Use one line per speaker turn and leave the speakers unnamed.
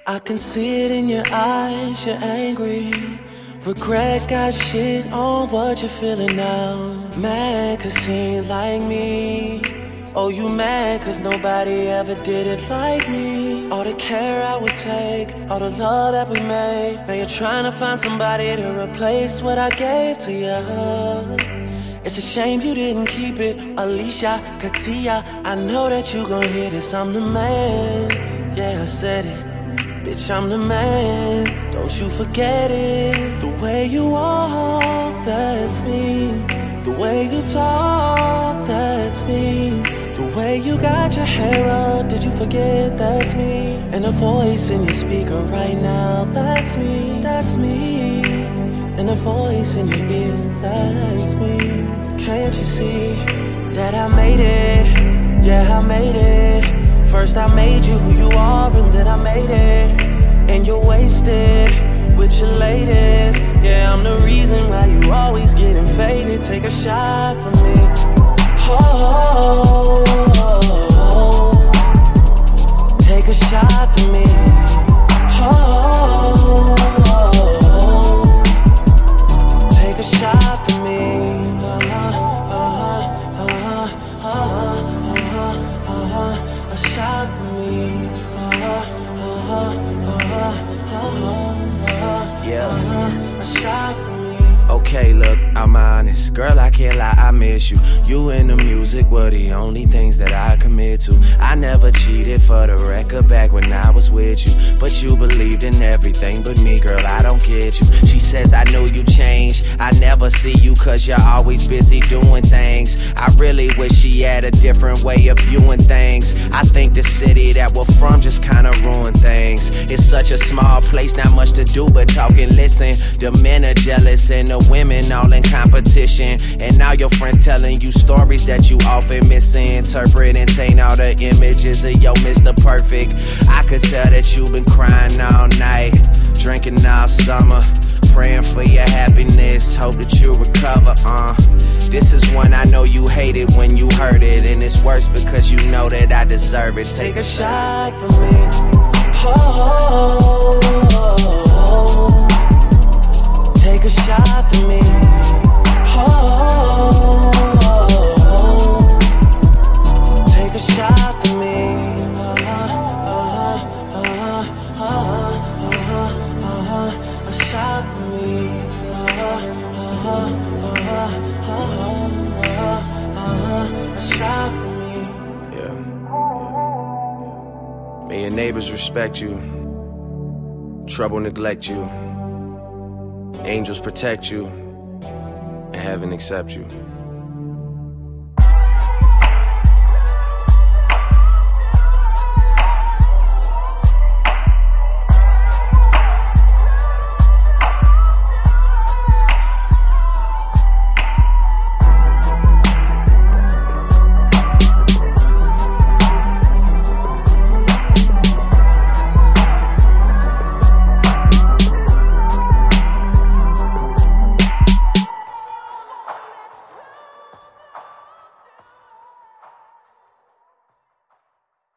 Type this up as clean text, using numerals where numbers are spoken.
I can see it in your eyes, you're angry. Regret got shit on what you're feeling now. Mad cause he ain't like me. Oh, you mad cause nobody ever did it like me. All the care I would take, all the love that we made. Now you're trying to find somebody to replace what I gave to you. It's a shame you didn't keep it. Alicia, Katia, I know that you gon' hear this. I'm the man, yeah, I said it. Bitch, I'm the man, don't you forget it. The way you walk, that's me. The way you talk, that's me. The way you got your hair up, did you forget that's me? And a voice in your speaker right now, that's me, that's me. And a voice in your ear, that's me. Can't you see that I made it? Yeah, I made it. First I made you who you are, and then I made it. And you're wasted with your latest. Yeah, I'm the reason why you always getting faded. Take a shot for me. Oh, take a shot for me. Oh, take a shot for me. A shot for me. Yeah. A shot for me.
Okay, look, I'm honest. Girl, I can't lie, I miss you. You and the music were the only things that I commit to. I never cheated for the record back when I was with you. But you believed in everything but me, girl, I don't get you. She says I know you changed. I never see you cause you're always busy doing things. I really wish she had a different way of viewing things. I think the city that we're from just kinda ruined things. It's such a small place, not much to do but talk and listen. The men are jealous and the women all in competition. And now your friends telling you stories that you often misinterpret and taint all the images of your Mr. Perfect. I could tell that you've been crying all night, drinking all summer, praying for your happiness, hope that you recover. This is one I know you hated when you heard it, and it's worse because you know that I deserve it. Take a shot
for me. Oh, take a shot for me. Oh, take a shot for me. A shot for me. A shot for me.
Yeah. May your neighbors respect you, trouble neglect you, angels protect you, and heaven accept you.